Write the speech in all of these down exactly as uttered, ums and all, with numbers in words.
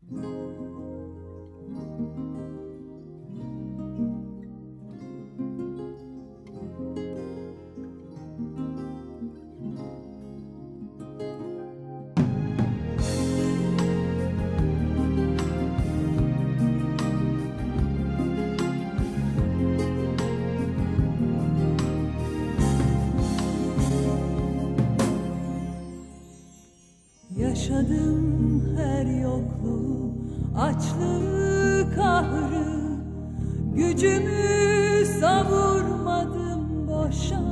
Yaşadım her yokluğu, açlığı, kahrı, gücümü savurmadım boşa.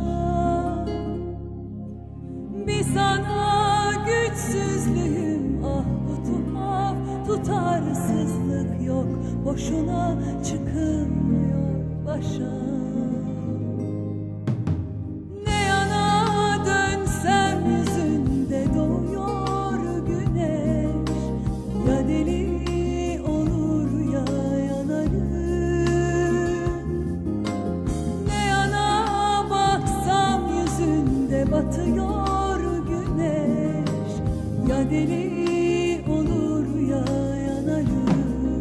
Bir sana güçsüzlüğüm, ah bu tuhaf tutarsızlık yok, boşuna çıkılmıyor başa. Batıyor güneş, ya deli olur ya yanarım.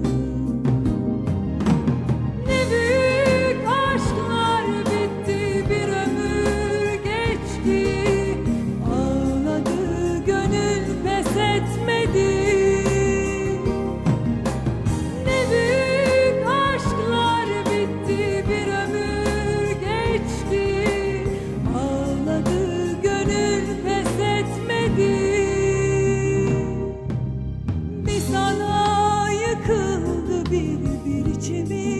Ne büyük aşklar bitti, bir ömür geçti, ağladı gönül pes etmedi. Ne büyük aşklar bitti, bir ömür geçti, ağladı bir sana yıkıldı bir bir içimi.